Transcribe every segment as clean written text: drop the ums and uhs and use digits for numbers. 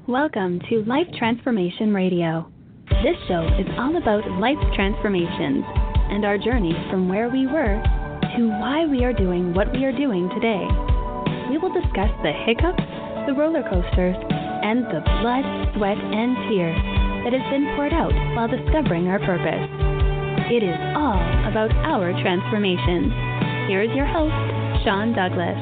Welcome to Life Transformation Radio. This show is all about life transformations and our journey from where we were to why we are doing what we are doing today. We will discuss the hiccups, the roller coasters, and the blood, sweat, and tears that has been poured out while discovering our purpose. It is all about our transformations. Here is your host, Sean Douglas.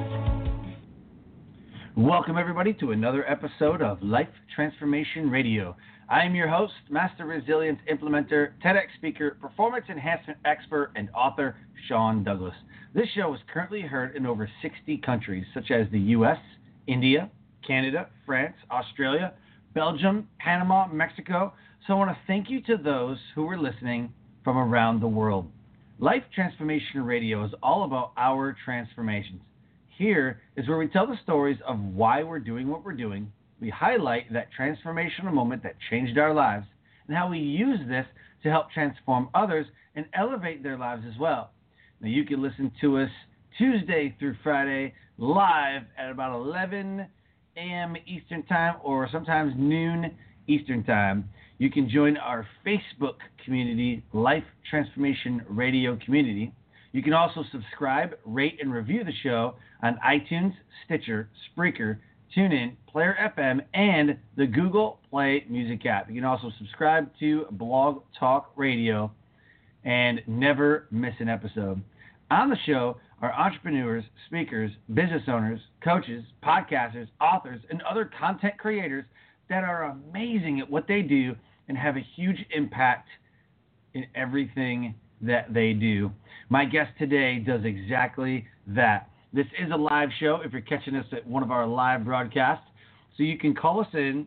Welcome, everybody, to another episode of Life Transformation Radio. I am your host, Master Resilience Implementer, TEDx speaker, performance enhancement expert, and author, Sean Douglas. This show is currently heard in over 60 countries, such as the U.S., India, Canada, France, Australia, Belgium, Panama, Mexico. So I want to thank you to those who are listening from around the world. Life Transformation Radio is all about our transformations. Here is where we tell the stories of why we're doing what we're doing. We highlight that transformational moment that changed our lives and how we use this to help transform others and elevate their lives as well. Now, you can listen to us Tuesday through Friday live at about 11 a.m. Eastern Time or sometimes noon Eastern Time. You can join our Facebook community, Life Transformation Radio Community. You can also subscribe, rate, and review the show on iTunes, Stitcher, Spreaker, TuneIn, Player FM, and the Google Play Music app. You can also subscribe to Blog Talk Radio and never miss an episode. On the show are entrepreneurs, speakers, business owners, coaches, podcasters, authors, and other content creators that are amazing at what they do and have a huge impact in everything that they do. My guest today does exactly that. This is a live show if you're catching us at one of our live broadcasts. So you can call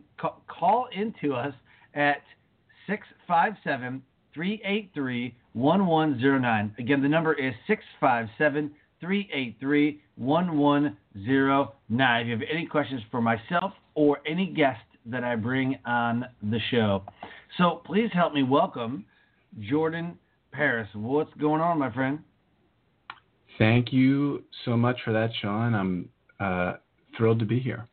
into us at 657-383-1109. Again, the number is 657-383-1109. If you have any questions for myself or any guest that I bring on the show. So please help me welcome Jordan Paris. What's going on, my friend? Thank you so much for that, Sean. I'm thrilled to be here.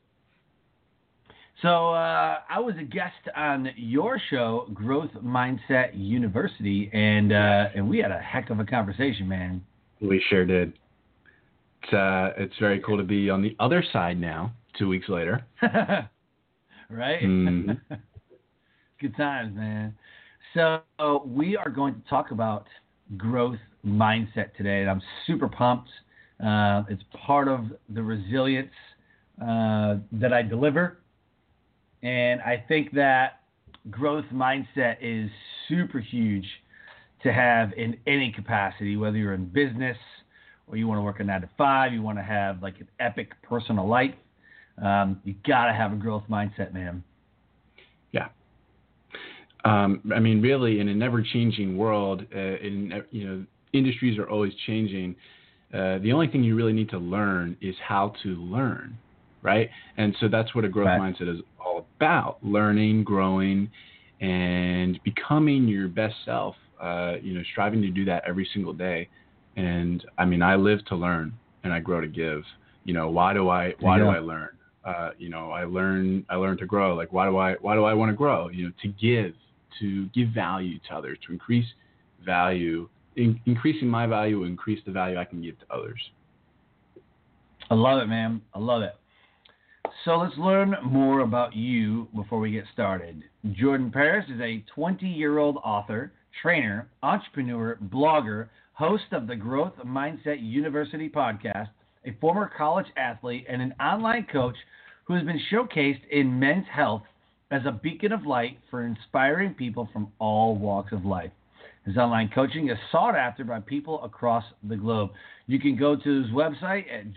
So I was a guest on your show, Growth Mindset University, and we had a heck of a conversation, man. We sure did. It's very cool to be on the other side now, 2 weeks later. Right? Mm-hmm. Good times, man. So we are going to talk about growth mindset today, and I'm super pumped. It's part of the resilience that I deliver, and I think that growth mindset is super huge to have in any capacity, whether you're in business or you want to work a 9 to 5, you want to have like an epic personal life. You got to have a growth mindset, man. Yeah. I mean, really, in a never-changing world, industries are always changing. The only thing you really need to learn is how to learn, right? And so that's what a growth mindset is all about: learning, growing, and becoming your best self. Striving to do that every single day. And I mean, I live to learn, and I grow to give. Why do I learn? I learn to grow. Like, why do I want to grow? To give value to others, to increase value. Increasing my value will increase the value I can give to others. I love it, man. I love it. So let's learn more about you before we get started. Jordan Paris is a 20-year-old author, trainer, entrepreneur, blogger, host of the Growth Mindset University podcast, a former college athlete, and an online coach who has been showcased in Men's Health as a beacon of light for inspiring people from all walks of life. His online coaching is sought after by people across the globe. You can go to his website at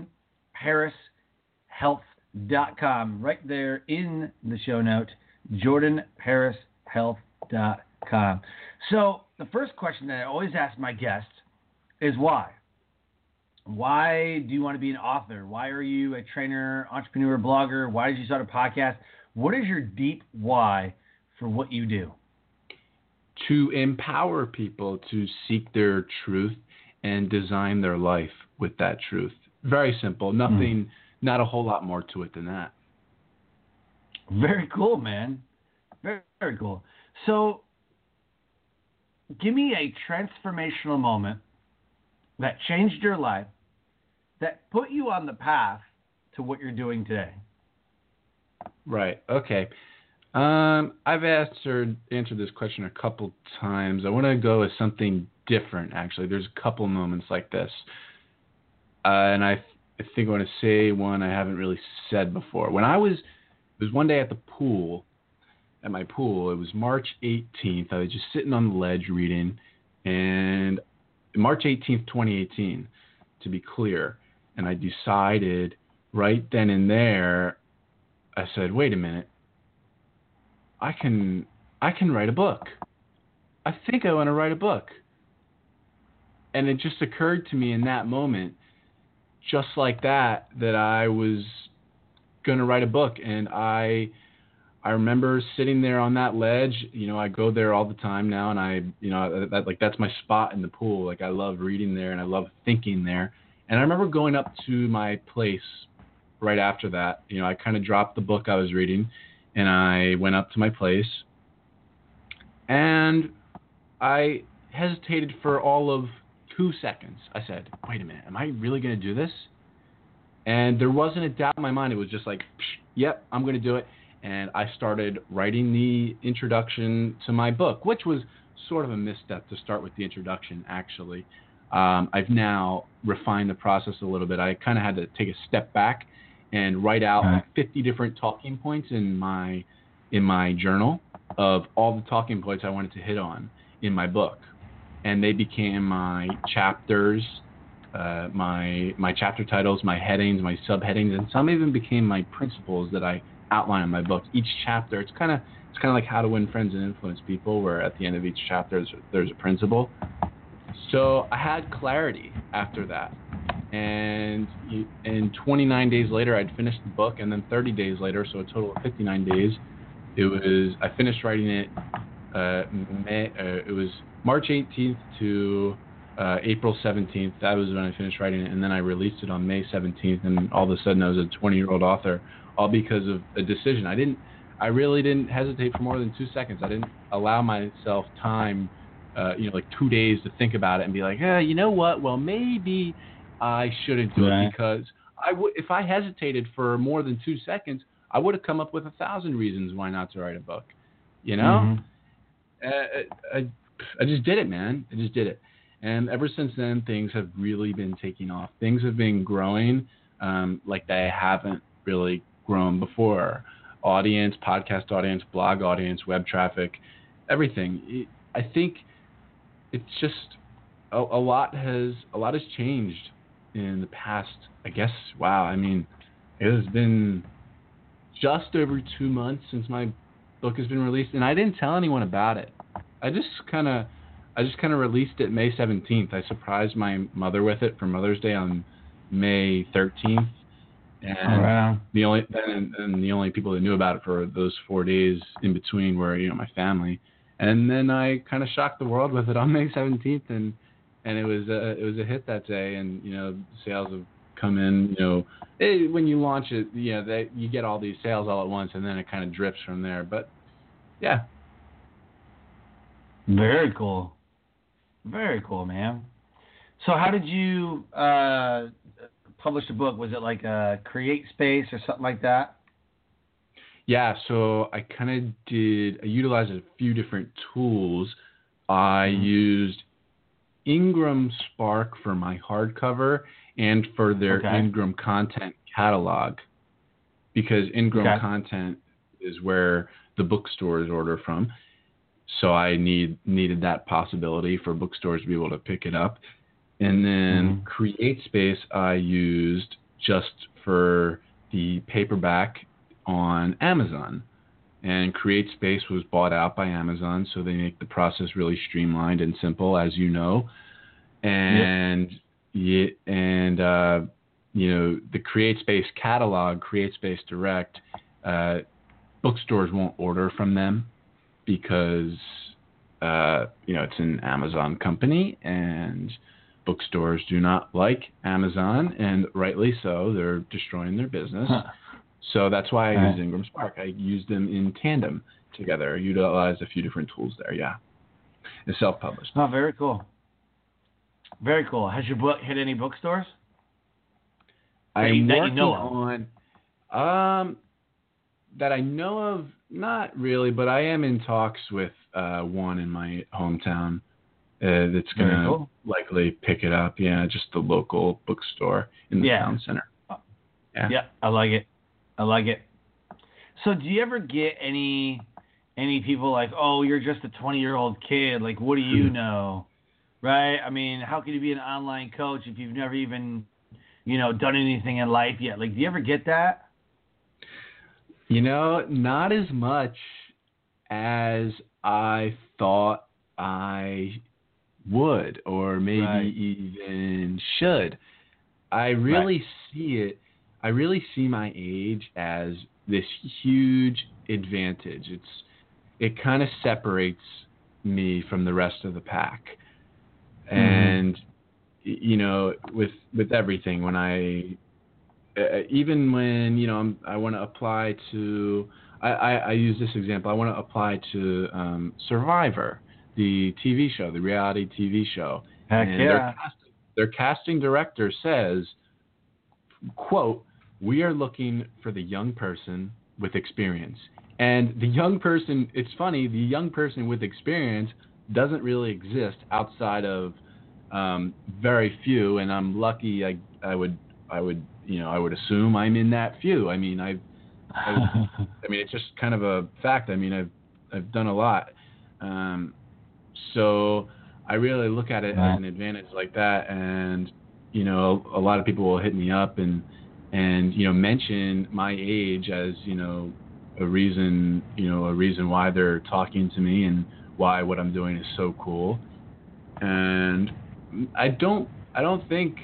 jordanparishealth.com, right there in the show note, jordanparishealth.com. So the first question that I always ask my guests is why? Why do you want to be an author? Why are you a trainer, entrepreneur, blogger? Why did you start a podcast? What is your deep why for what you do? To empower people to seek their truth and design their life with that truth. Very simple. Nothing, not a whole lot more to it than that. Very cool, man. Very, very cool. So, give me a transformational moment that changed your life, that put you on the path to what you're doing today. Right. Okay. I've answered this question a couple times. I want to go with something different, actually. There's a couple moments like this. And I think I want to say one I haven't really said before. It was one day at my pool. It was March 18th. I was just sitting on the ledge reading, and March 18th, 2018, to be clear. And I decided right then and there, I said, wait a minute. I can write a book. I think I want to write a book. And it just occurred to me in that moment, just like that I was going to write a book. And I remember sitting there on that ledge. You know, I go there all the time now, and that's my spot in the pool. Like, I love reading there and I love thinking there. And I remember going up to my place right after that. You know, I kind of dropped the book I was reading, and I went up to my place, and I hesitated for all of 2 seconds. I said, wait a minute, am I really going to do this? And there wasn't a doubt in my mind. It was just like, yep, I'm going to do it. And I started writing the introduction to my book, which was sort of a misstep to start with the introduction, actually. I've now refined the process a little bit. I kind of had to take a step back and write out like 50 different talking points in my journal of all the talking points I wanted to hit on in my book. And they became my chapters, my chapter titles, my headings, my subheadings, and some even became my principles that I outline in my book. Each chapter, it's kind of like How to Win Friends and Influence People, where at the end of each chapter there's a principle. So I had clarity after that. And 29 days later, I'd finished the book, and then 30 days later, so a total of 59 days, I finished writing it. It was March 18th to April 17th. That was when I finished writing it, and then I released it on May 17th, and all of a sudden I was a 20-year-old author, all because of a decision. I really didn't hesitate for more than 2 seconds. I didn't allow myself time, like 2 days to think about it and be like, you know what? Well, maybe I shouldn't do it, because if I hesitated for more than 2 seconds, I would have come up with 1,000 reasons why not to write a book. You know, I just did it, man. I just did it, and ever since then, things have really been taking off. Things have been growing like they haven't really grown before. Audience, podcast audience, blog audience, web traffic, everything. I think it's just a lot has changed in the past, I guess. Wow. I mean, it has been just over 2 months since my book has been released, and I didn't tell anyone about it. I just kind of released it May 17th. I surprised my mother with it for Mother's Day on May 13th. And the only people that knew about it for those 4 days in between were, my family. And then I kind of shocked the world with it on May 17th, and it was a hit that day. And sales have come in. When you launch it, you get all these sales all at once, and then it kind of drips from there. But yeah, very cool, man. So how did you publish a book? Was it like a CreateSpace or something like that? Yeah, so I utilized a few different tools. I used Ingram Spark for my hardcover and for their Ingram Content catalog, because Ingram Content is where the bookstores order from. So I needed that possibility for bookstores to be able to pick it up. And then CreateSpace I used just for the paperback on Amazon. And CreateSpace was bought out by Amazon, so they make the process really streamlined and simple, as you know. And the CreateSpace catalog, CreateSpace Direct, bookstores won't order from them because it's an Amazon company, and bookstores do not like Amazon, and rightly so. They're destroying their business. So that's why I use Ingram Spark. I use them in tandem together. I utilize a few different tools there. Yeah, it's self-published. Oh, very cool. Very cool. Has your book hit any bookstores? I'm working on that I know of, not really, but I am in talks with one in my hometown that's going to likely pick it up. Yeah, just the local bookstore in the town center. Yeah, I like it. So do you ever get any people like, oh, you're just a 20-year-old kid, like, what do you know? Right? I mean, how can you be an online coach if you've never even, done anything in life yet? Like, do you ever get that? Not as much as I thought I would, or maybe even should. I really see it. I really see my age as this huge advantage. It kind of separates me from the rest of the pack. And with everything, when I want to apply to, I use this example. I want to apply to Survivor, the TV show, the reality TV show. Heck yeah. Their casting director says, quote, "We are looking for the young person with experience." And the young person, it's funny, the young person with experience doesn't really exist outside of very few, and I'm lucky. I would assume I'm in that few. I mean, it's just kind of a fact. I mean, I've done a lot, so I really look at it as an advantage like that. And a lot of people will hit me up and mention my age as a reason why they're talking to me and why what I'm doing is so cool. And I don't think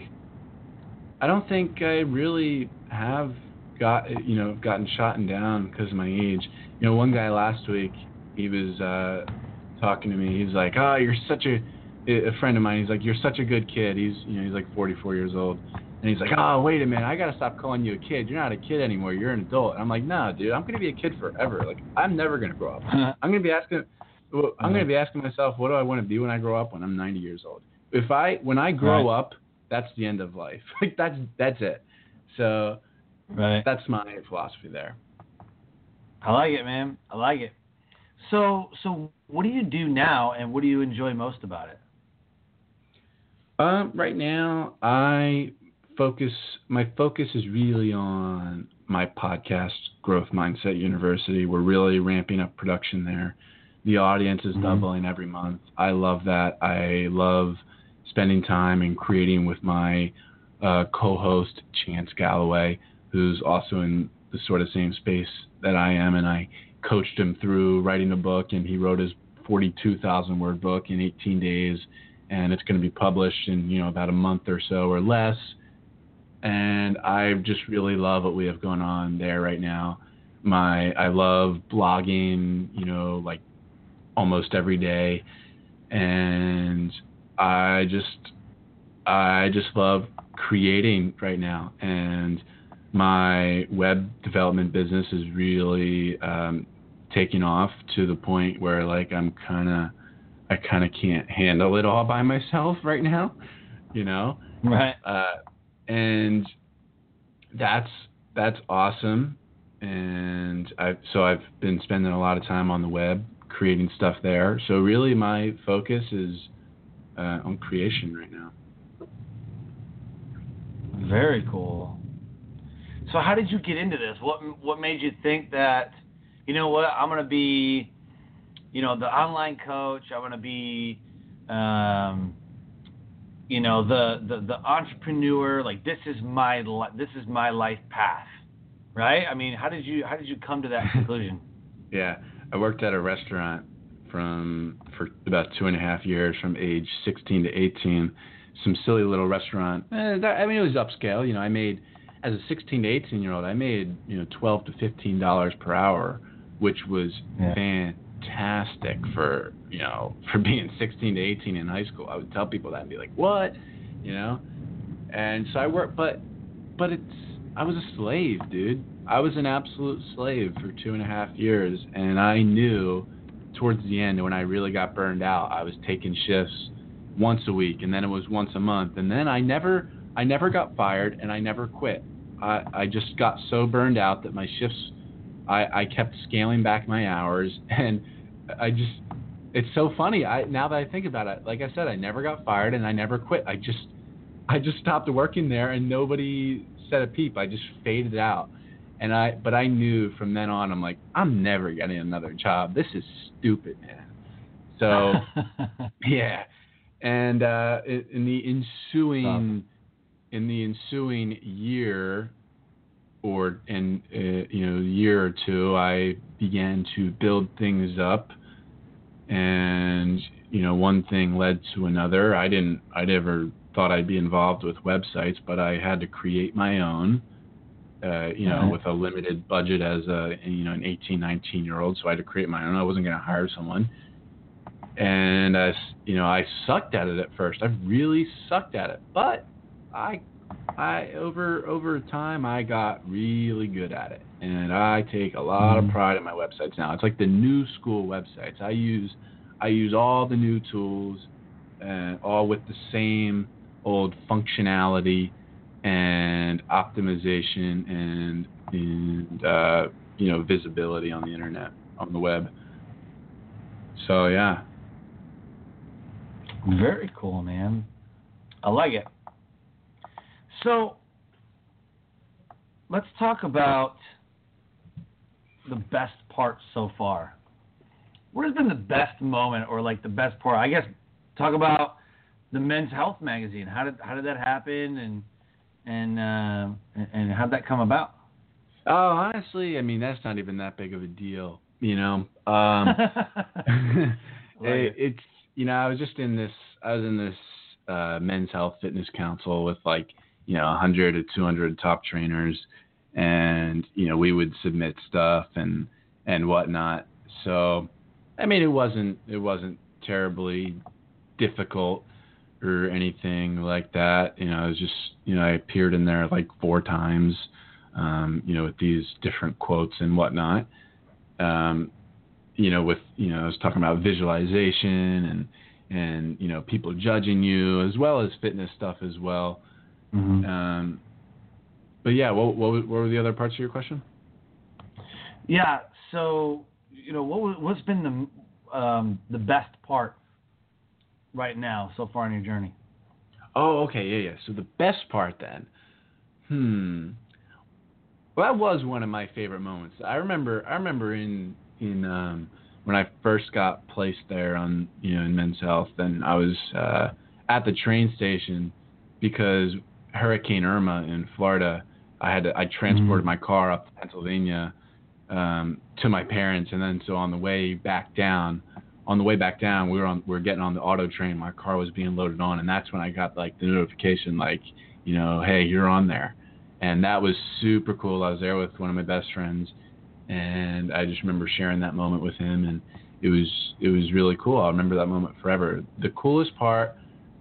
I really have gotten shot down because of my age. One guy last week, he was talking to me. He's like, "Oh, you're such a friend of mine." He's like, "You're such a good kid." He's like 44 years old. And he's like, "Oh, wait a minute, I gotta stop calling you a kid. You're not a kid anymore. You're an adult." And I'm like, "No, dude, I'm gonna be a kid forever. Like, I'm never gonna grow up. I'm gonna be asking myself, what do I want to be when I grow up when I'm 90 years old? When I grow up, that's the end of life. Like, that's it." So that's my philosophy there. I like it, man. I like it. So what do you do now, and what do you enjoy most about it? Right now, my focus is really on my podcast, Growth Mindset University. We're really ramping up production there. The audience is doubling every month. I love that. I love spending time and creating with my co-host, Chance Galloway, who's also in the sort of same space that I am. And I coached him through writing a book, and he wrote his 42,000 word book in 18 days. And it's going to be published in, about a month or so or less. And I just really love what we have going on there right now. I love blogging, like almost every day. And I just love creating right now. And my web development business is really taking off to the point where like I kind of can't handle it all by myself right now, Right. And that's awesome. And I've been spending a lot of time on the web creating stuff there. So really my focus is on creation right now. Very cool. So how did you get into this? What made you think that, I'm going to be, the online coach, I'm going to be, the entrepreneur, like this is my life path, right? I mean, how did you come to that conclusion? Yeah, I worked at a restaurant for about 2.5 years, from age 16 to 18. Some silly little restaurant. It was upscale. I made, as a 16 to 18-year-old, I made $12 to $15 per hour, which was fantastic for being 16 to 18 in high school. I would tell people that and be like, "What?" And so I worked, but I was a slave, dude. I was an absolute slave for 2.5 years, and I knew towards the end when I really got burned out, I was taking shifts once a week, and then it was once a month, and then I never got fired, and I never quit. I just got so burned out that my shifts, I kept scaling back my hours, and it's so funny. Now that I think about it, like I said, I never got fired, and I never quit. I just stopped working there, and nobody said a peep. I just faded out. But I knew from then on, I'm like, I'm never getting another job. This is stupid, man. So, yeah. And in the ensuing year, year or two, I began to build things up, and one thing led to another. I never thought I'd be involved with websites, but I had to create my own. With a limited budget as an 18, 19-year-old, so I had to create my own. I wasn't going to hire someone, and I sucked at it at first. I really sucked at it, but I over time I got really good at it, and I take a lot of pride in my websites now. It's like the new school websites. I use all the new tools, all with the same old functionality and optimization and visibility on the internet, on the web. So yeah. Very cool, man. I like it. So let's talk about the best part so far. What has been the best moment, or like the best part? I guess talk about the Men's Health magazine. How did that happen, and how'd that come about? Oh, honestly, I mean, that's not even that big of a deal, It's I was in this Men's Health Fitness Council with 100 to 200 top trainers, and we would submit stuff and whatnot. So, I mean, it wasn't terribly difficult or anything like that. It was just, I appeared in there 4 times, with these different quotes and whatnot. I was talking about visualization and people judging you, as well as fitness stuff as well. Mm-hmm. But yeah, what were the other parts of your question? Yeah. So, what's been the best part right now so far in your journey? Oh, okay. Yeah. So the best part then. Well, that was one of my favorite moments. I remember in when I first got placed there on, in Men's Health, and I was at the train station because Hurricane Irma in Florida, I transported my car up to Pennsylvania to my parents, and then so on the way back down, we were getting on the auto train. My car was being loaded on, and that's when I got the notification, hey, you're on there, and that was super cool. I was there with one of my best friends, and I just remember sharing that moment with him, and it was really cool. I'll remember that moment forever. The coolest part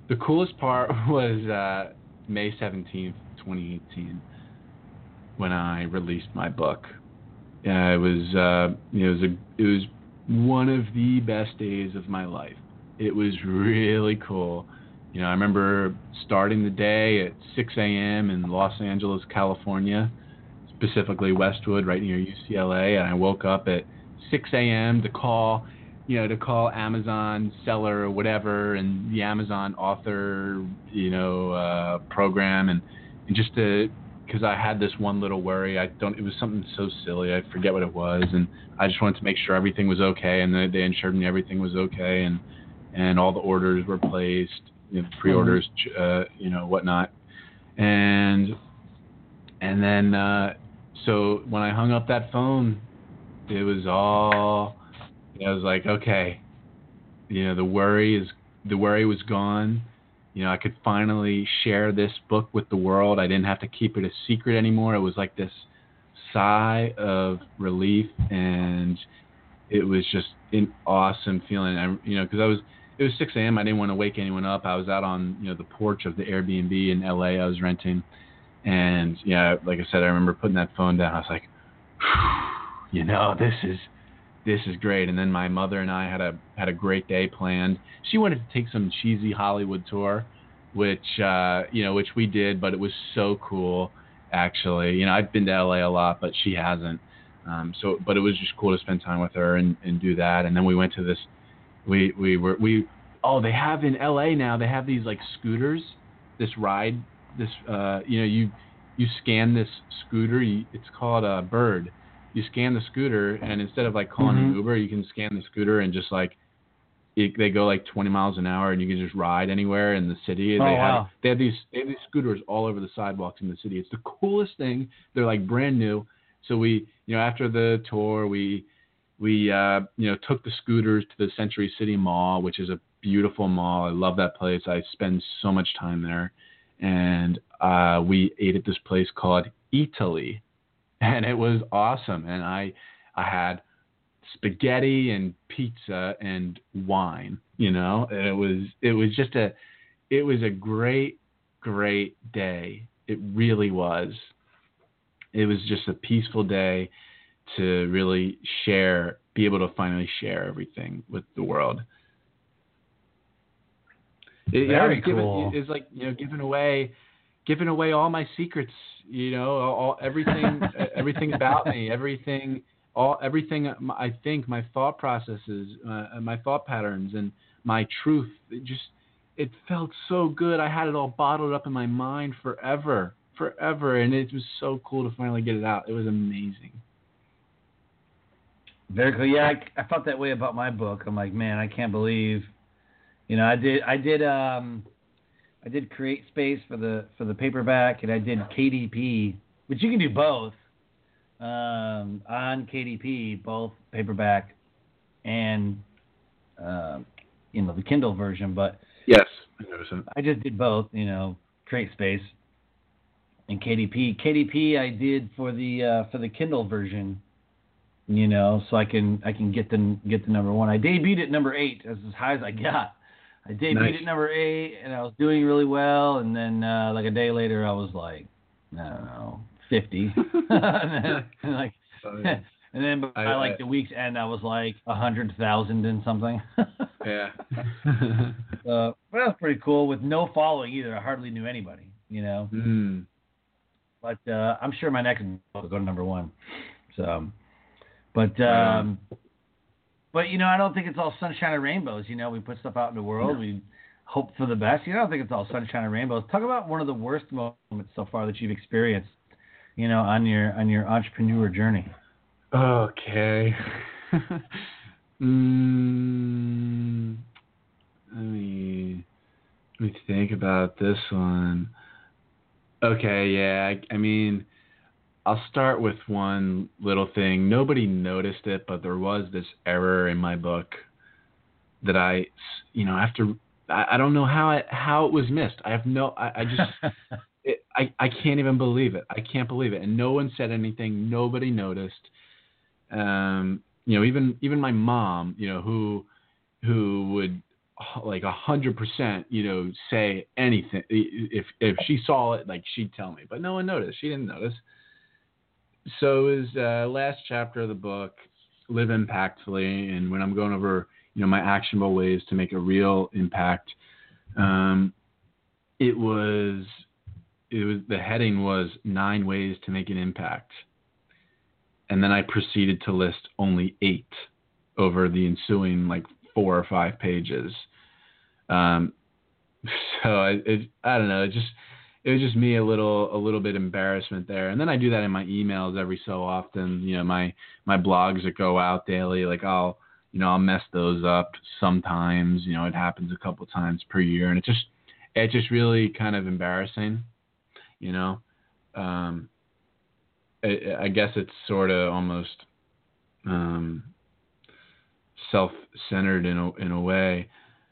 was May 17th, 2018, when I released my book. It was one of the best days of my life. It was really cool. I remember starting the day at 6 a.m. in Los Angeles, California, specifically Westwood, right near UCLA, and I woke up at 6 a.m. to call Amazon seller or whatever, and the Amazon author, program, and just because I had this one little worry. It was something so silly, I forget what it was, and I just wanted to make sure everything was okay, and they assured me everything was okay, and all the orders were placed, pre-orders, whatnot, and then so when I hung up that phone, it was all, I was like, okay, the worry was gone. I could finally share this book with the world. I didn't have to keep it a secret anymore. It was like this sigh of relief, and it was just an awesome feeling. Because it was 6 a.m. I didn't want to wake anyone up. I was out on the porch of the Airbnb in LA I was renting, and like I said, I remember putting that phone down. I was like, this is great. And then my mother and I had a great day planned. She wanted to take some cheesy Hollywood tour, which we did, but it was so cool. Actually, I've been to LA a lot, but she hasn't. But it was just cool to spend time with her and do that. And then we went to this. They have in LA now. They have these like scooters. This ride. You scan this scooter. It's called a Bird. You scan the scooter, and instead of like calling an Uber, you can scan the scooter and just like they go like 20 miles an hour, and you can just ride anywhere in the city. They have these scooters all over the sidewalks in the city. It's the coolest thing. They're like brand new. So we, after the tour, we took the scooters to the Century City Mall, which is a beautiful mall. I love that place. I spend so much time there. And we ate at this place called Italy, and it was awesome. And I had spaghetti and pizza and wine, and it was a great day. It really was. It was just a peaceful day to really be able to finally share everything with the world. Very cool. It's like giving away all my secrets. Everything about me, everything. I think my thought processes, my thought patterns, and my truth. It felt so good. I had it all bottled up in my mind forever, and it was so cool to finally get it out. It was amazing. Very cool. Yeah, I felt that way about my book. I'm like, man, I can't believe. I did Create Space for the paperback, and I did KDP, which you can do both on KDP, both paperback and the Kindle version. But yes, I noticed it. I just did both. Create Space and KDP. KDP I did for the Kindle version. So I can get the number one. I debuted at number 8. That's as high as I got. I debuted at number 8, and I was doing really well. And then, like a day later, I was like, I don't know, 50. and then by the week's end, I was like 100,000 and something. Yeah. But that was pretty cool with no following either. I hardly knew anybody, Mm. But I'm sure my next book will go to number 1. So, but. But, I don't think it's all sunshine and rainbows. We put stuff out in the world. No. We hope for the best. I don't think it's all sunshine and rainbows. Talk about one of the worst moments so far that you've experienced, on your entrepreneur journey. Okay. Let me think about this one. Okay, yeah. I mean, I'll start with one little thing. Nobody noticed it, but there was this error in my book that I don't know how it was missed. I can't even believe it. I can't believe it. And no one said anything. Nobody noticed. Even my mom, who would like 100%, say anything. If she saw it, like she'd tell me, but no one noticed. She didn't notice. So it was last chapter of the book, Live Impactfully, and when I'm going over, my actionable ways to make a real impact, it was the heading was 9 ways to make an impact, and then I proceeded to list only 8 over the ensuing 4 or 5 pages. So I don't know, it was just me a little bit embarrassment there. And then I do that in my emails every so often. My blogs that go out daily, I'll mess those up sometimes. It happens a couple times per year, and it's just really kind of embarrassing. I guess it's sort of almost self-centered in a way.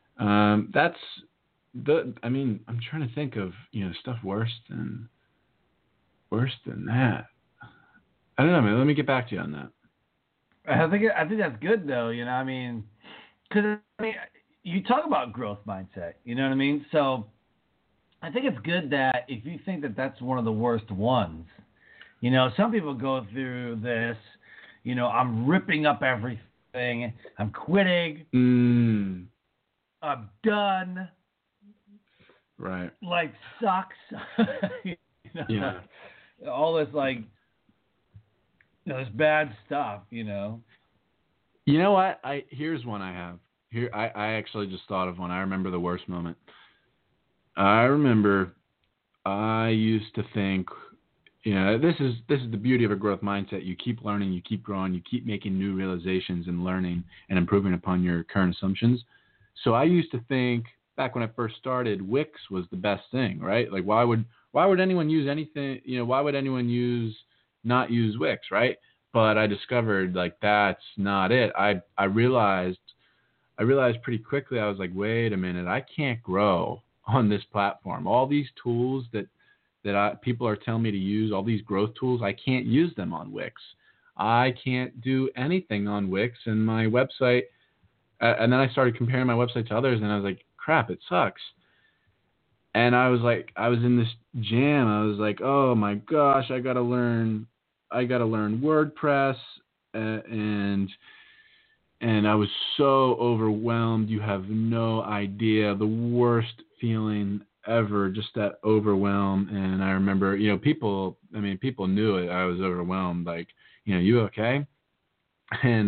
I'm trying to think of stuff worse than that. I don't know, man. Let me get back to you on that. I think that's good though. Because you talk about growth mindset. You know what I mean? So I think it's good that if you think that that's one of the worst ones, Some people go through this, I'm ripping up everything. I'm quitting. I'm done. Right. Life sucks. Yeah. All this this bad stuff, You know what? Here's one I have. I actually just thought of one. I remember the worst moment. I remember I used to think, this is the beauty of a growth mindset. You keep learning, you keep growing, you keep making new realizations and learning and improving upon your current assumptions. So I used to think back when I first started, Wix was the best thing, right? Like why would anyone use anything? Why would anyone not use Wix, right? But I discovered that's not it. I realized pretty quickly. I was like, wait a minute, I can't grow on this platform. All these tools that people are telling me to use, all these growth tools, I can't use them on Wix. I can't do anything on Wix, and my website. And then I started comparing my website to others, and I was like, crap, it sucks. And I was in this jam. I was like, oh my gosh, I gotta learn WordPress, and I was so overwhelmed. You have no idea. The worst feeling ever, just that overwhelm. And I remember, people knew it. I was overwhelmed. Like, you okay? And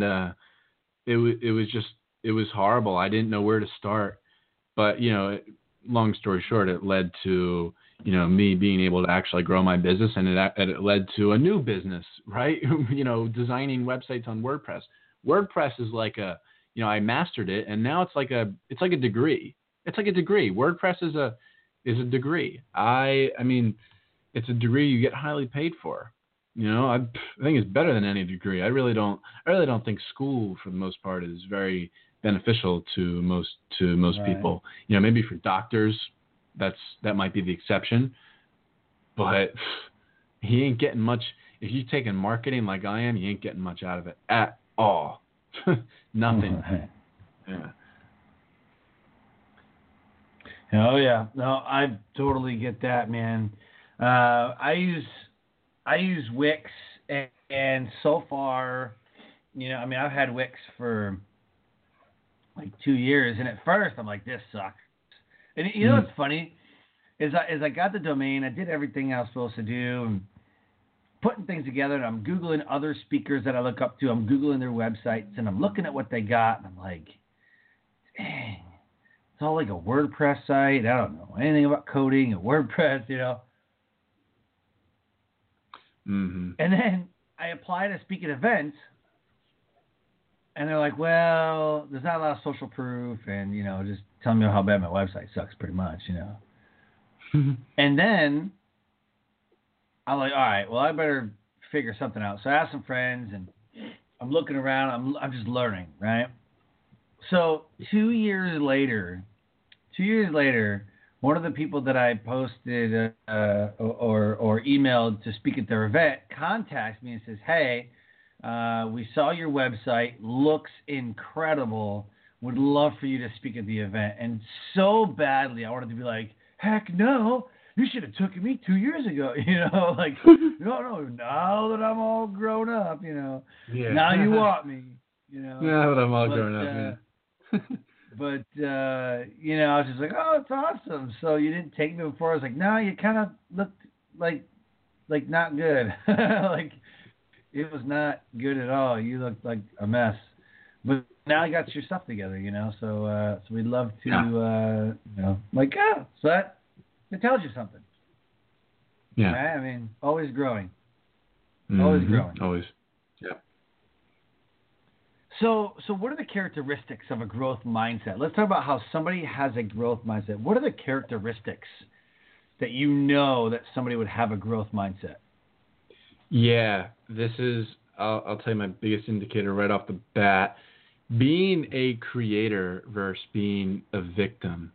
it was horrible. I didn't know where to start. But, long story short, it led to, me being able to actually grow my business, and it led to a new business, right? Designing websites on WordPress. WordPress is I mastered it, and now it's like a degree. It's like a degree. WordPress is a degree. I mean, it's a degree you get highly paid for. I think it's better than any degree. I really don't think school, for the most part, is very beneficial to most right. people. Maybe for doctors, that might be the exception. But he ain't getting much. If you're taking marketing like I am, you ain't getting much out of it at all. Nothing. Yeah. Oh yeah. No, I totally get that, man. I use Wix, and so far, I've had Wix for 2 years, and at first I'm like, this sucks. And what's funny is I got the domain, I did everything I was supposed to do, and putting things together, and I'm Googling other speakers that I look up to. I'm Googling their websites, and I'm looking at what they got, and I'm like, dang, it's all like a WordPress site. I don't know anything about coding and WordPress, Mm-hmm. And then I apply to speak at events, and they're like, well, there's not a lot of social proof, and, just tell me how bad my website sucks, pretty much, And then I'm like, all right, well, I better figure something out. So I asked some friends, and I'm looking around. I'm just learning, right? So 2 years later, one of the people that I posted or emailed to speak at their event contacts me and says, hey, we saw your website, looks incredible, would love for you to speak at the event. And so badly, I wanted to be like, heck no, you should have taken me 2 years ago, no, now that I'm all grown up, yeah. Now you want me, Now that I'm all grown up, But, I was just like, oh, it's awesome. So you didn't take me before. I was like, no, you kind of looked like not good. Like, it was not good at all. You looked like a mess. But now you got your stuff together, so we'd love to, so it tells you something. Yeah. Right? I mean, always growing. Mm-hmm. Always growing. Always. Yeah. So what are the characteristics of a growth mindset? Let's talk about how somebody has a growth mindset. What are the characteristics that that somebody would have a growth mindset? Yeah, this is, I'll tell you my biggest indicator right off the bat. Being a creator versus being a victim.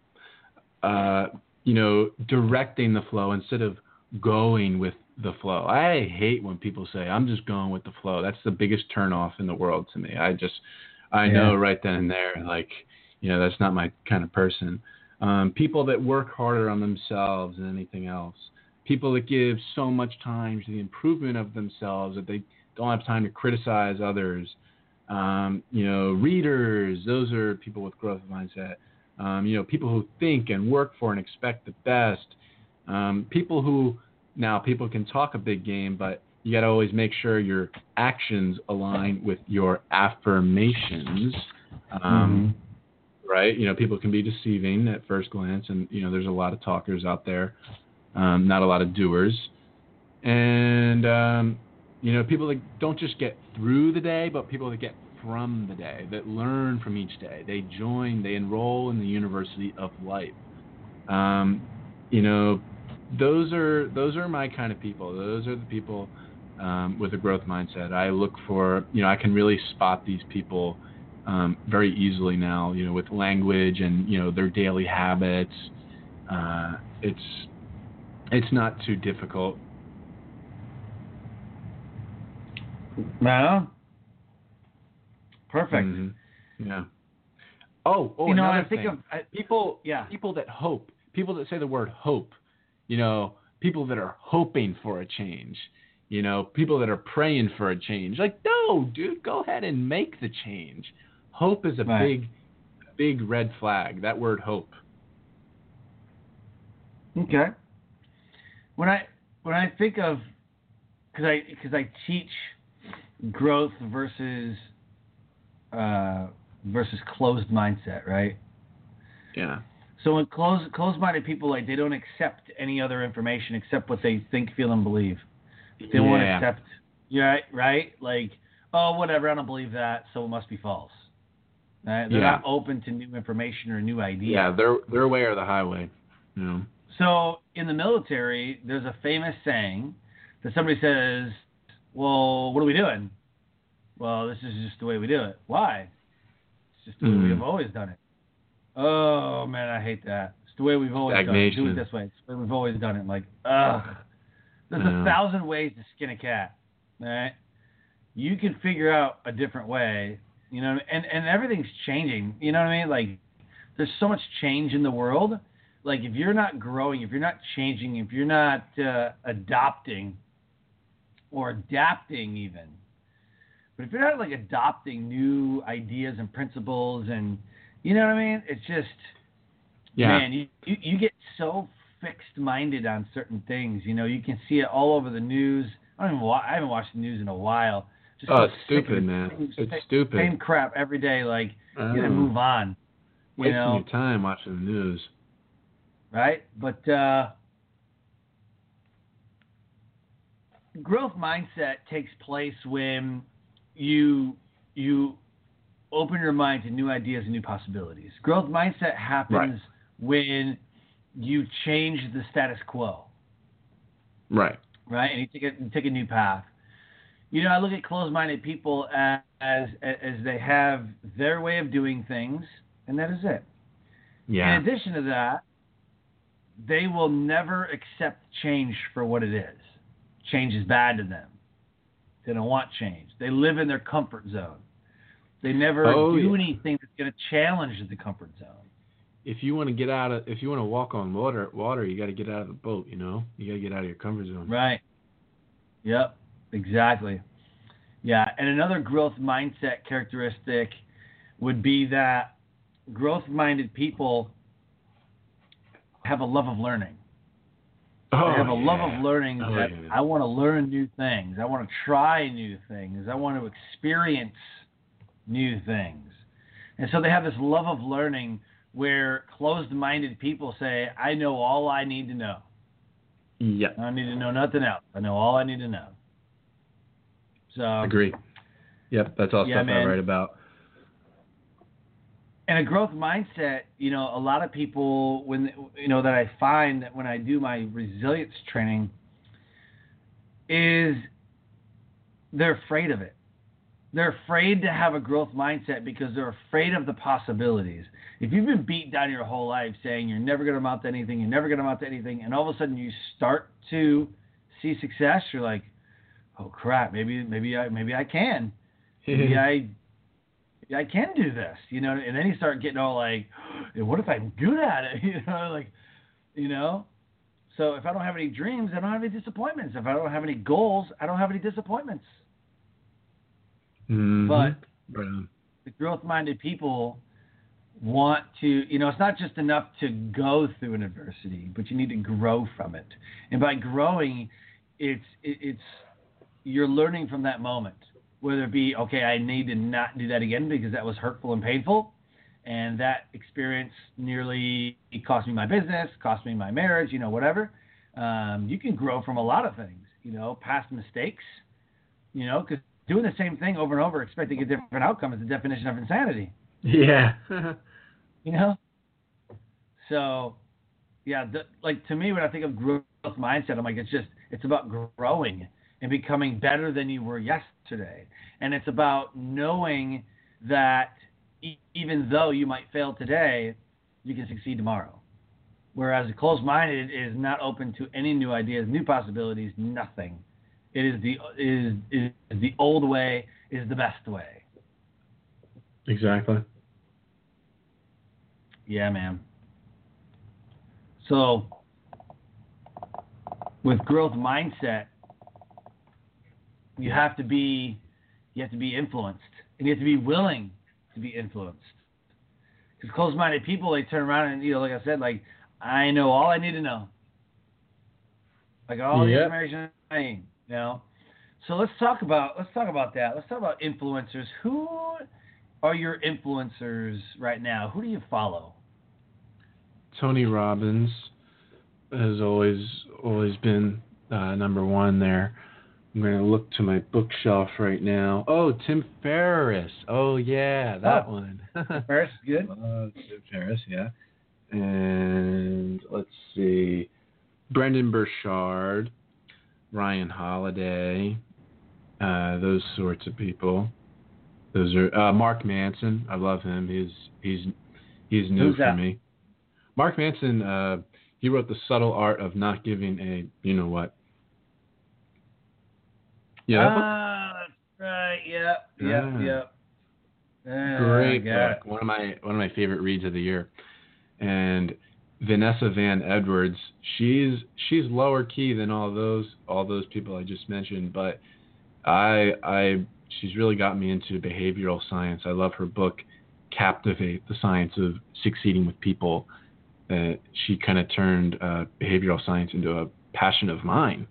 Directing the flow instead of going with the flow. I hate when people say, I'm just going with the flow. That's the biggest turnoff in the world to me. I know right then and there, that's not my kind of person. People that work harder on themselves than anything else. people that give so much time to the improvement of themselves that they don't have time to criticize others. Readers, those are people with growth mindset. People who think and work for and expect the best. People can talk a big game, but you got to always make sure your actions align with your affirmations. Right? People can be deceiving at first glance, and there's a lot of talkers out there, not a lot of doers. And people that don't just get through the day, but people that get from the day, that learn from each day. They enroll in the University of Life. Those are my kind of people. Those are the people with a growth mindset. I look for, I can really spot these people very easily now, with language and, their daily habits. It's not too difficult. No. Perfect. Mm-hmm. Yeah. Oh, I think of people. Yeah. People that hope. People that say the word hope. People that are hoping for a change. People that are praying for a change. Like, no, dude, go ahead and make the change. Hope is a big red flag. That word hope. Okay. When I think of, because I teach growth versus closed mindset, right? Yeah. So when closed-minded people, like, they don't accept any other information except what they think, feel, and believe. They won't accept, right? Like, oh, whatever, I don't believe that, so it must be false. Right? They're not open to new information or new ideas. Yeah, their way or the highway. So in the military, there's a famous saying that somebody says, well, what are we doing? Well, this is just the way we do it. Why? It's just the way we've always done it. Oh, man, I hate that. It's the way we've always done it. Do it this way. It's the way we've always done it. Like, ugh. There's 1,000 ways to skin a cat, right? You can figure out a different way, and everything's changing. You know what I mean? Like, there's so much change in the world. Like, if you're not growing, if you're not changing, if you're not adopting or adapting even, but if you're not, like, adopting new ideas and principles and, you know what I mean? It's just, man, you get so fixed-minded on certain things. You can see it all over the news. I haven't watched the news in a while. Just it's stupid, man. It's stupid. Same crap every day. Like, move on. Wasting your time watching the news. Right? But growth mindset takes place when you open your mind to new ideas and new possibilities. Growth mindset happens when you change the status quo. Right? And you take a new path. I look at closed-minded people as they have their way of doing things, and that is it. Yeah. In addition to that, they will never accept change for what it is. Change is bad to them. They don't want change. They live in their comfort zone. They never do anything that's going to challenge the comfort zone. If you want to walk on water, you got to get out of the boat. You got to get out of your comfort zone. Right. Yep. Exactly. Yeah. And another growth mindset characteristic would be that growth-minded people have a love of learning. They have a love of learning that I want to learn new things. I want to try new things. I want to experience new things. And so they have this love of learning where closed-minded people say, I know all I need to know. Yeah. I don't need to know nothing else. I know all I need to know. So agree. Yep, that's all stuff I write about. And a growth mindset, a lot of people, that I find that when I do my resilience training, is they're afraid of it. They're afraid to have a growth mindset because they're afraid of the possibilities. If you've been beat down your whole life saying you're never going to amount to anything, and all of a sudden you start to see success, you're like, oh crap, maybe I can. Maybe I can do this, and then you start getting all like, what if I'm good at it, So if I don't have any dreams, I don't have any disappointments. If I don't have any goals, I don't have any disappointments. Mm-hmm. But Right. the growth-minded people want to, it's not just enough to go through an adversity, but you need to grow from it. And by growing, it's you're learning from that moment, whether it be, okay, I need to not do that again because that was hurtful and painful, and that experience nearly cost me my business, cost me my marriage, whatever. You can grow from a lot of things, past mistakes, because doing the same thing over and over, expecting a different outcome is the definition of insanity. Yeah. So, yeah, to me, when I think of growth mindset, I'm like, it's about growing and becoming better than you were yesterday. And it's about knowing that even though you might fail today, you can succeed tomorrow. Whereas a closed-minded is not open to any new ideas, new possibilities, nothing. It is the old way is the best way. Exactly. Yeah, man. So, with growth mindset, you have to be influenced, and you have to be willing to be influenced. Because closed-minded people, they turn around and, like I said, like, I know all I need to know. I got all the information I need, So let's talk about that. Let's talk about influencers. Who are your influencers right now? Who do you follow? Tony Robbins has always been number one there. I'm going to look to my bookshelf right now. Oh, Tim Ferriss. Oh, yeah, that one. Tim Ferriss is good. Tim Ferriss, yeah. And let's see. Brendan Burchard, Ryan Holiday, those sorts of people. Those are Mark Manson. I love him. He's new Who's for that? me. Mark Manson, he wrote The Subtle Art of Not Giving a You-Know-What. Yeah. That's right. Yep. Great book. One of my favorite reads of the year. And Vanessa Van Edwards, she's lower key than all those people I just mentioned, but she's really got me into behavioral science. I love her book Captivate, The Science of Succeeding with People. She kind of turned behavioral science into a passion of mine.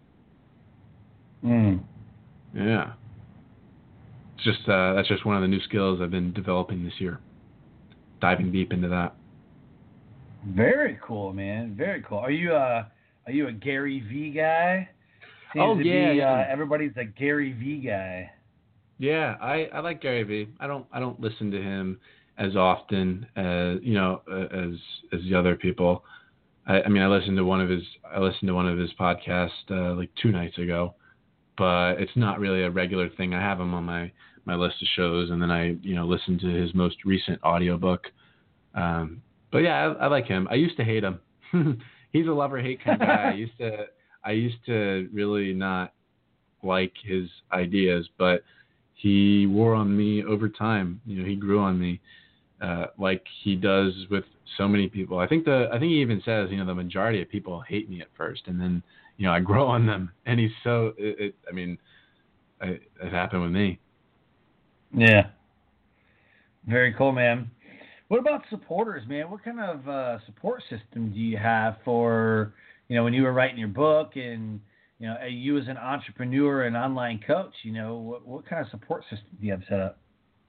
Yeah. It's just that's just one of the new skills I've been developing this year. Diving deep into that. Very cool, man. Very cool. Are you a Gary V guy? Everybody's a Gary V guy. Yeah, I like Gary V. I don't listen to him as often as as the other people. I mean, I listened to one of his podcasts like 2 nights ago, but it's not really a regular thing. I have him on my list of shows, and then I listen to his most recent audiobook. But yeah, I like him. I used to hate him. He's a love-or-hate kind of guy. I used to really not like his ideas, but he wore on me over time. He grew on me, like he does with so many people. I think he even says, the majority of people hate me at first, and then I grow on them. And he's so. It happened with me. Yeah. Very cool, man. What about supporters, man? What kind of support system do you have for, when you were writing your book and, you as an entrepreneur and online coach, what kind of support system do you have set up?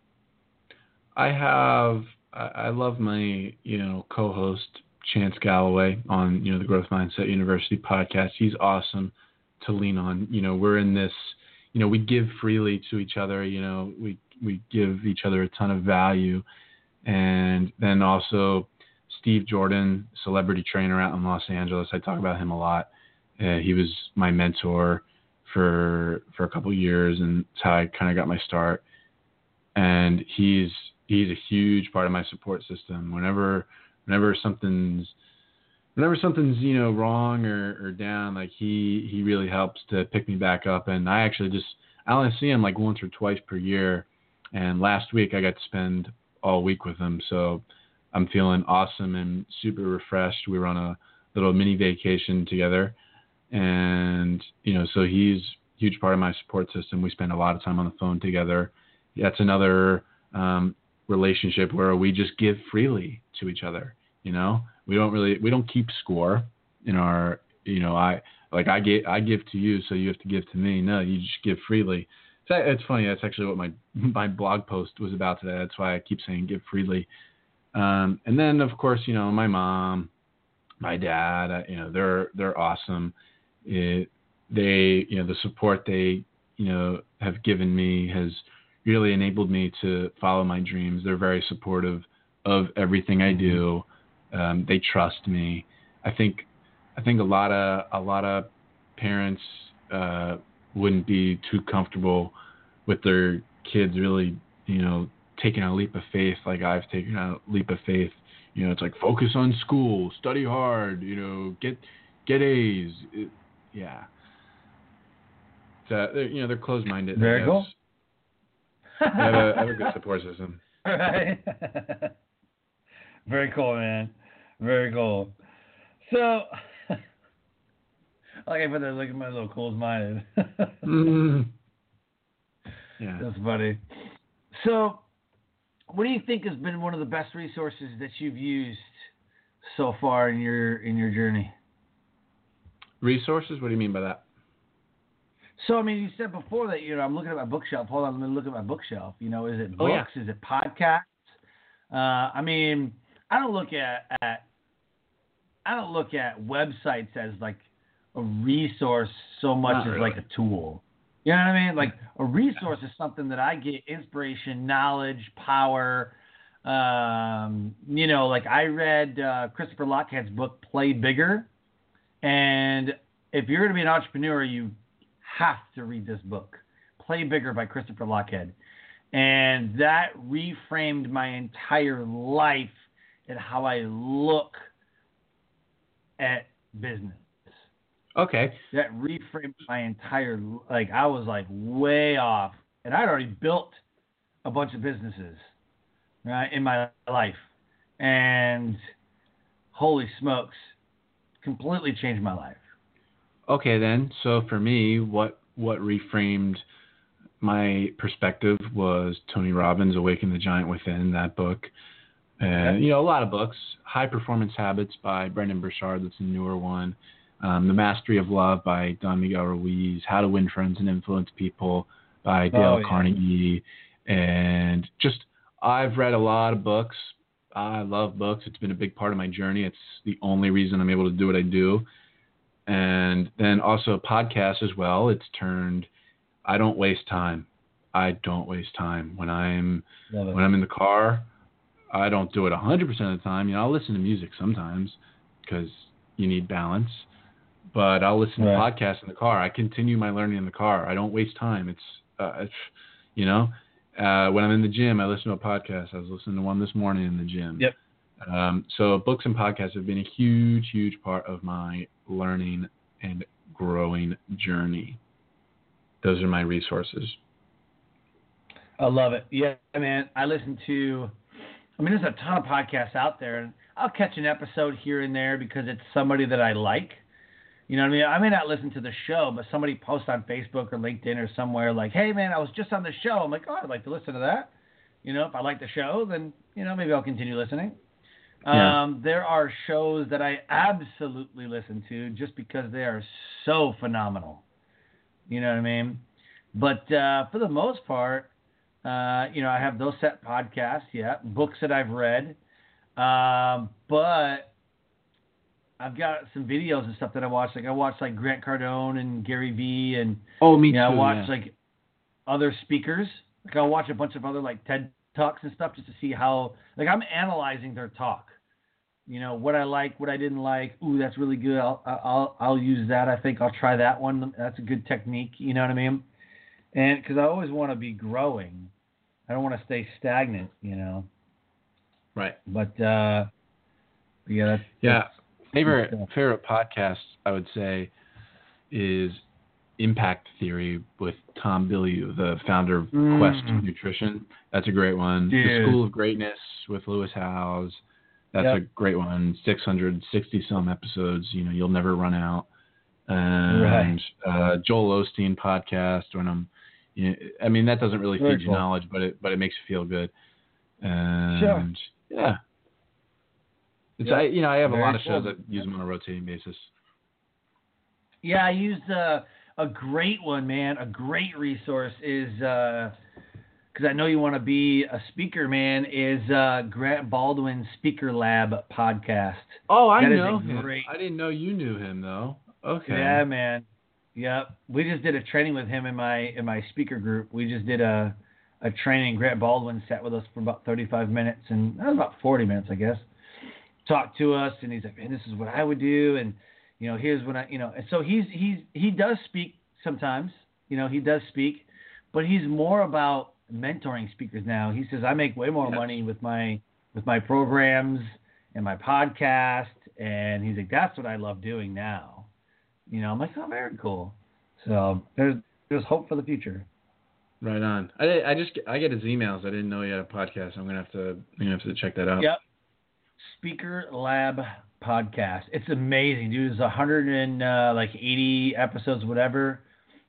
I love my, co-host, Chance Galloway on, the Growth Mindset University podcast. He's awesome to lean on. We're in this, we give freely to each other, we give each other a ton of value. And then also Steve Jordan, celebrity trainer out in Los Angeles. I talk about him a lot. He was my mentor for a couple of years, and that's how I kind of got my start. And he's a huge part of my support system. Whenever something's wrong or down, like he really helps to pick me back up. And I only see him like once or twice per year. And last week I got to spend all week with him, so I'm feeling awesome and super refreshed. We were on a little mini vacation together. And, so he's a huge part of my support system. We spend a lot of time on the phone together. That's another relationship where we just give freely to each other. We don't keep score in our, I give to you, so you have to give to me. No, you just give freely. It's funny. That's actually what my blog post was about today. That's why I keep saying give freely. And then of course, my mom, my dad, they're awesome. The support they, have given me has really enabled me to follow my dreams. They're very supportive of everything I do. They trust me. I think a lot of parents wouldn't be too comfortable with their kids really, taking a leap of faith like I've taken a leap of faith. It's like focus on school, study hard, get A's. Yeah. So, they're closed-minded. Very cool. I have a good support system. Right. Very cool, man. Very cool. So, like I put there, look at my little closed-minded. Yeah. That's funny. So, what do you think has been one of the best resources that you've used so far in your journey? Resources? What do you mean by that? So, you said before that, I'm looking at my bookshelf. Hold on, let me look at my bookshelf. Is it books? Oh, yeah. Is it podcasts? I don't look at websites as like a resource so much Not as really. like a tool. You know what I mean? Like a resource is something that I get inspiration, knowledge, power. Like I read Christopher Lochhead's book, Play Bigger. And if you're going to be an entrepreneur, you have to read this book, Play Bigger by Christopher Lochhead. And that reframed my entire life and how I look at business. Okay. That reframed my entire, I was way off. And I'd already built a bunch of businesses, right, in my life. And holy smokes, completely changed my life. Okay, then. So for me, what reframed my perspective was Tony Robbins' Awaken the Giant Within, that book. And, a lot of books. High Performance Habits by Brendan Burchard, that's a newer one. The Mastery of Love by Don Miguel Ruiz. How to Win Friends and Influence People by Dale Carnegie. And I've read a lot of books. I love books. It's been a big part of my journey. It's the only reason I'm able to do what I do. And then also podcasts as well. It's turned, I don't waste time. I don't waste time. When I'm in the car, I don't do it 100% of the time. I'll listen to music sometimes because you need balance. But I'll listen to podcasts in the car. I continue my learning in the car. I don't waste time. When I'm in the gym, I listen to a podcast. I was listening to one this morning in the gym. Yep. So books and podcasts have been a huge, huge part of my learning and growing journey. Those are my resources. I love it. Yeah, man. There's a ton of podcasts out there, and I'll catch an episode here and there because it's somebody that I like. You know what I mean? I may not listen to the show, but somebody posts on Facebook or LinkedIn or somewhere like, hey, man, I was just on the show. I'm like, oh, I'd like to listen to that. If I like the show, then, maybe I'll continue listening. Yeah. There are shows that I absolutely listen to just because they are so phenomenal. You know what I mean? But for the most part, I have those set podcasts, books that I've read. But I've got some videos and stuff that I watch. I watch Grant Cardone and Gary Vee and me too. I watch other speakers. I'll watch a bunch of other TED Talks and stuff just to see how I'm analyzing their talk. What I like, what I didn't like. Ooh, that's really good. I'll use that. I think I'll try that one. That's a good technique. You know what I mean? And because I always want to be growing, I don't want to stay stagnant. Right. But that's Favorite podcast, I would say, is Impact Theory with Tom Bilyeu, the founder of Quest Nutrition. That's a great one. Dude. The School of Greatness with Lewis Howes. a great one. 660 some episodes. You'll never run out. And Joel Osteen podcast when I'm. That doesn't really feed you knowledge, but it makes you feel good. And yeah. I have a lot of shows that use them on a rotating basis. Yeah, I use a great one, man. A great resource is because I know you want to be a speaker, man. Is Grant Baldwin's Speaker Lab podcast. Oh, I know him. I didn't know you knew him though. Okay. Yeah, man. Yep. We just did a training with him in my speaker group. We just did a training. Grant Baldwin sat with us for about 35 minutes, and that was about 40 minutes, I guess. Talked to us, and he's like, man, this is what I would do, and here's what and so he does speak sometimes. He does speak, but he's more about mentoring speakers now. He says, I make way more money with my programs and my podcast, and he's like, that's what I love doing now. I'm like, oh, very cool. So there's hope for the future. Right on. I get his emails. I didn't know he had a podcast. I'm gonna have to check that out. Yep. Speaker Lab podcast. It's amazing, dude. It's 180 episodes, whatever.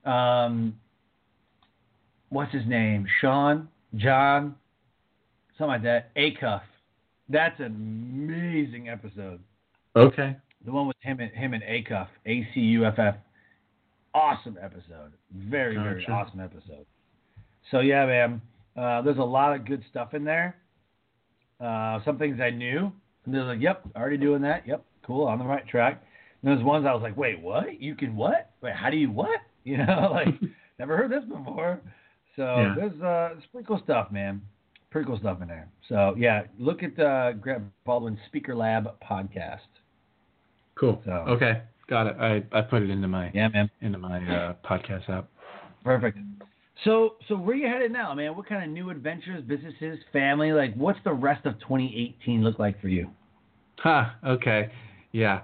What's his name? John, something like that. Acuff. That's an amazing episode. Okay. The one with him and Acuff, Acuff. Awesome episode. Very, very awesome episode. So yeah, man. There's a lot of good stuff in there. Some things I knew. And they're like, yep, already doing that. Yep, cool, on the right track. And there's ones I was like, wait, what? You can what? Wait, how do you what? Never heard this before. So there's pretty cool stuff, man. Pretty cool stuff in there. So yeah, look at Grant Baldwin's Speaker Lab podcast. Cool. So, okay, got it. I put it into my podcast app. Perfect. So where are you headed now, man? What kind of new adventures, businesses, family? Like, what's the rest of 2018 look like for you? Okay. Yeah.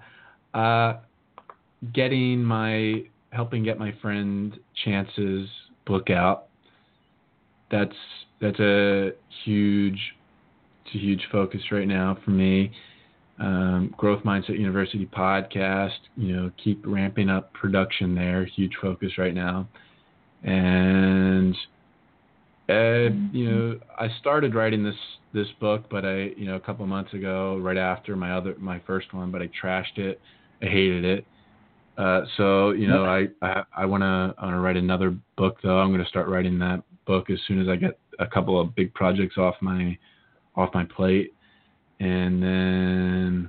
Helping get my friend Chance's book out. That's a huge focus right now for me. Growth Mindset University podcast, keep ramping up production there. Huge focus right now. And, I started writing this book, but a couple of months ago, right after my first one, but I trashed it. I hated it. I want to write another book though. I'm going to start writing that book as soon as I get a couple of big projects off my plate. And then,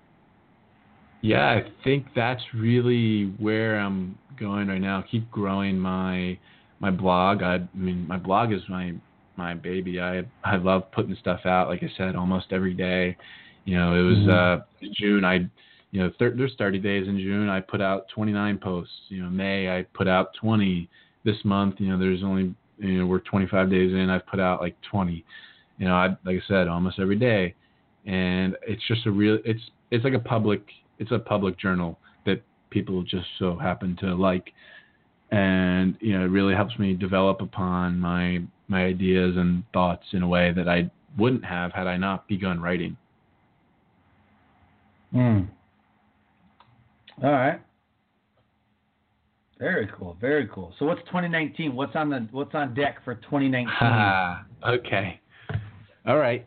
I think that's really where I'm going right now. Keep growing my blog. My blog is my baby. I love putting stuff out. Like I said, almost every day. It was June. There's 30 days in June. I put out 29 posts. May I put out 20. This month, there's only we're 25 days in. I've put out like 20. Like I said, almost every day. And it's just it's like a public journal that people just so happen to like. And, it really helps me develop upon my ideas and thoughts in a way that I wouldn't have had I not begun writing. All right. Very cool. Very cool. So what's 2019? What's on deck for 2019? Okay. All right.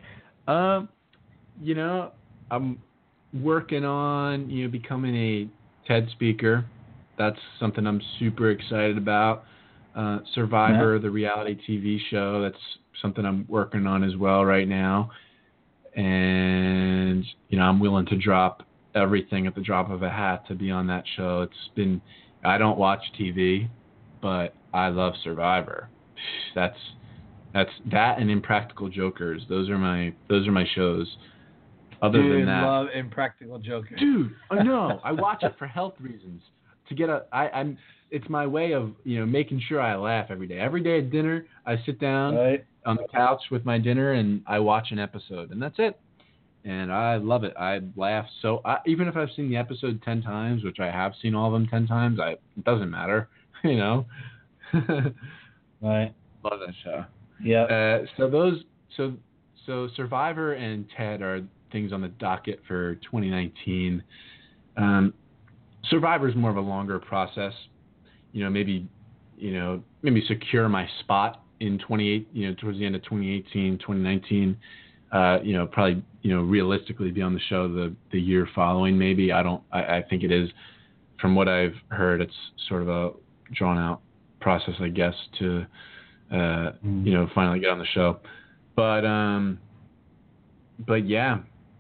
I'm working on, becoming a TED speaker. That's something I'm super excited about. Survivor, the reality TV show, that's something I'm working on as well right now. And, I'm willing to drop everything at the drop of a hat to be on that show. I don't watch TV, but I love Survivor. That's that and Impractical Jokers. Those are my shows. Other than that, love Impractical Jokers. Dude, I know. I watch it for health reasons. To get it's my way of, making sure I laugh every day. Every day at dinner, I sit down on the couch with my dinner and I watch an episode, and that's it. And I love it. I laugh even if I've seen the episode 10 times, which I have seen all of them 10 times, it doesn't matter, Right. Love that show. Yeah. So Survivor and TED are things on the docket for 2019. Survivor is more of a longer process. Maybe secure my spot in towards the end of 2018, 2019. Probably realistically be on the show the year following. Maybe I think it is. From what I've heard, it's sort of a drawn out process, I guess, to finally get on the show. But yeah.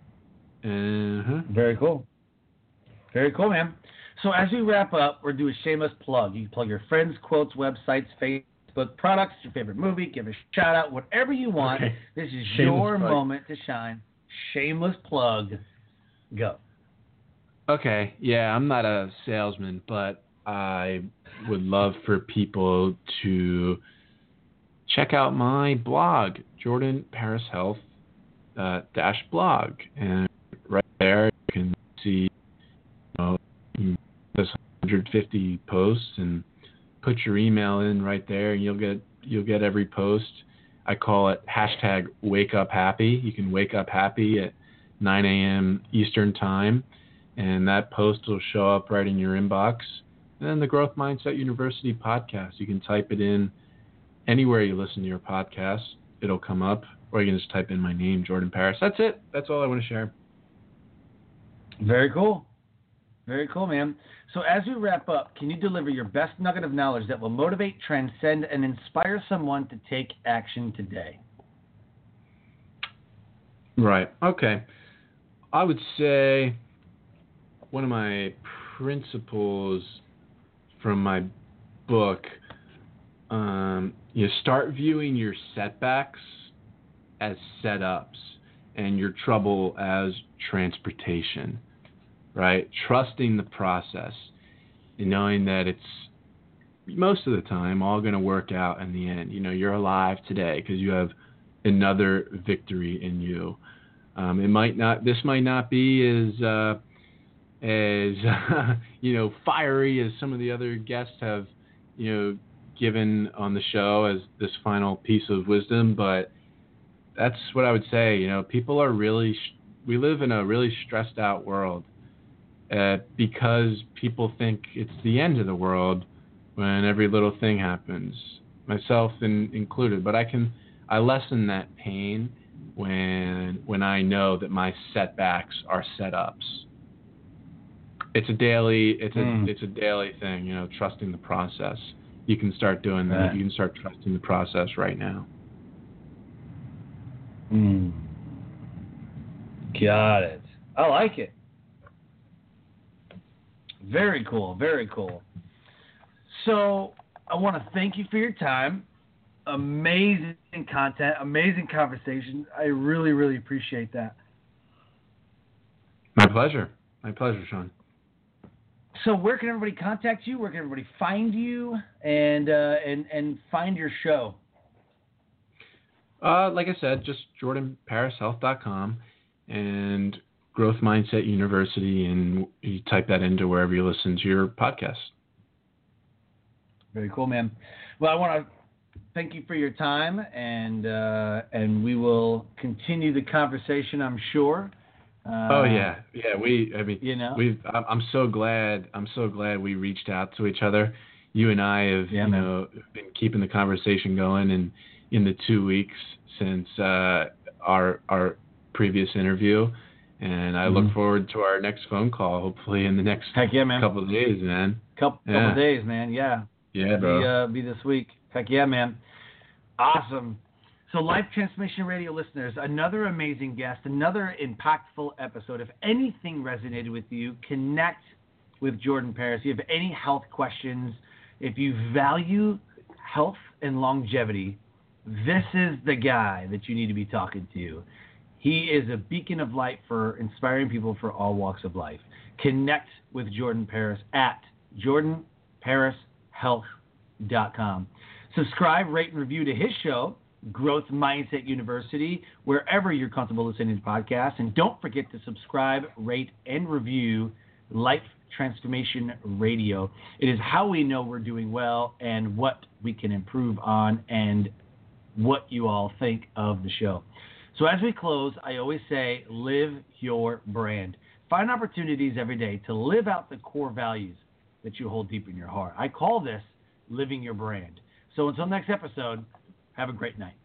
Very cool. Very cool, man. So as we wrap up, we're doing a shameless plug. You can plug your friends, quotes, websites, Facebook products, your favorite movie, give a shout out, whatever you want. Okay. This is Shameless your plug. moment to shine. Shameless plug. Go. Okay. Yeah, I'm not a salesman, but I would love for people to check out my blog, Jordan Paris Health -blog, and right there you can see this 150 posts, and put your email in right there, and you'll get every post. I call it #WakeUpHappy. You can wake up happy at 9 a.m. Eastern time, and that post will show up right in your inbox. And then the Growth Mindset University podcast, you can type it in anywhere you listen to your podcast. It'll come up, or you can just type in my name, Jordan Paris. That's it. That's all I want to share. Very cool. Very cool, man. So as we wrap up, can you deliver your best nugget of knowledge that will motivate, transcend, and inspire someone to take action today? Right. Okay. I would say one of my principles from my book, start viewing your setbacks as setups and your trouble as transportation, right? Trusting the process and knowing that it's most of the time all going to work out in the end. You're alive today because you have another victory in you. This might not be as fiery as some of the other guests have, given on the show as this final piece of wisdom, but that's what I would say. People are we live in a really stressed out world because people think it's the end of the world when every little thing happens, myself included. But I lessen that pain when I know that my setbacks are setups. It's a daily thing, trusting the process. You can start doing that. Right. You can start trusting the process right now. Got it. I like it. Very cool. Very cool. So I want to thank you for your time. Amazing content, amazing conversation. I really, really appreciate that. My pleasure. My pleasure, Sean. So where can everybody contact you? Where can everybody find you and find your show? Like I said, just jordanparishealth.com and Growth Mindset University, and you type that into wherever you listen to your podcast. Very cool, man. Well, I want to thank you for your time, and we will continue the conversation, I'm sure. Yeah. I'm so glad we reached out to each other. You and I have, been keeping the conversation going, and in the 2 weeks since our previous interview, and I look forward to our next phone call, hopefully in the next couple of days, man. Couple of days, man. Yeah. Yeah, bro. Be this week. Heck yeah, man. Awesome. So, Life Transformation Radio listeners, another amazing guest, another impactful episode. If anything resonated with you, connect with Jordan Paris. If you have any health questions, if you value health and longevity, this is the guy that you need to be talking to. He is a beacon of light for inspiring people for all walks of life. Connect with Jordan Paris at jordanparishealth.com. Subscribe, rate, and review to his show, Growth Mindset University, wherever you're comfortable listening to podcasts. And don't forget to subscribe, rate, and review Life Transformation Radio. It is how we know we're doing well and what we can improve on and what you all think of the show. So as we close, I always say, live your brand. Find opportunities every day to live out the core values that you hold deep in your heart. I call this living your brand. So until next episode, have a great night.